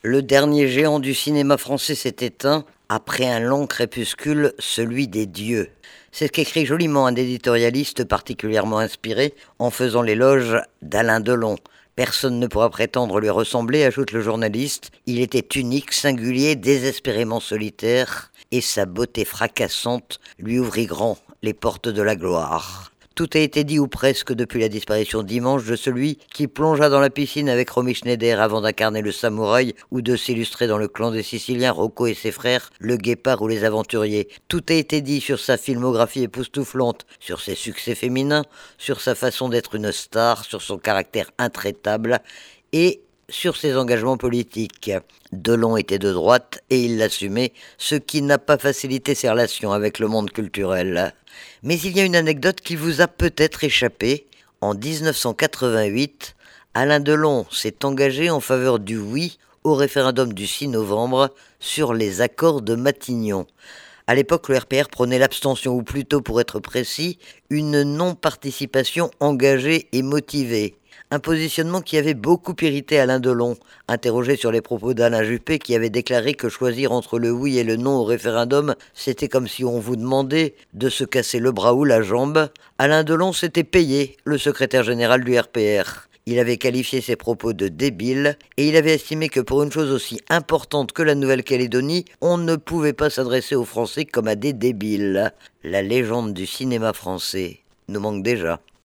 Le dernier géant du cinéma français s'est éteint après un long crépuscule, celui des dieux. C'est ce qu'écrit joliment un éditorialiste particulièrement inspiré en faisant l'éloge d'Alain Delon. Personne ne pourra prétendre lui ressembler, ajoute le journaliste. Il était unique, singulier, désespérément solitaire, et sa beauté fracassante lui ouvrit grand les portes de la gloire. Tout a été dit ou presque depuis la disparition dimanche de celui qui plongea dans la piscine avec Romy Schneider avant d'incarner le samouraï ou de s'illustrer dans le clan des Siciliens, Rocco et ses frères, le Guépard ou les Aventuriers. Tout a été dit sur sa filmographie époustouflante, sur ses succès féminins, sur sa façon d'être une star, sur son caractère intraitable et sur ses engagements politiques. Delon était de droite et il l'assumait, ce qui n'a pas facilité ses relations avec le monde culturel. Mais il y a une anecdote qui vous a peut-être échappé. En 1988, Alain Delon s'est engagé en faveur du oui au référendum du 6 novembre sur les accords de Matignon. À l'époque, le RPR prenait l'abstention, ou plutôt, pour être précis, une non-participation engagée et motivée. Un positionnement qui avait beaucoup irrité Alain Delon, interrogé sur les propos d'Alain Juppé qui avait déclaré que choisir entre le oui et le non au référendum, c'était comme si on vous demandait de se casser le bras ou la jambe. Alain Delon s'était payé, le secrétaire général du RPR. Il avait qualifié ses propos de débiles et il avait estimé que pour une chose aussi importante que la Nouvelle-Calédonie, on ne pouvait pas s'adresser aux Français comme à des débiles. La légende du cinéma français nous manque déjà.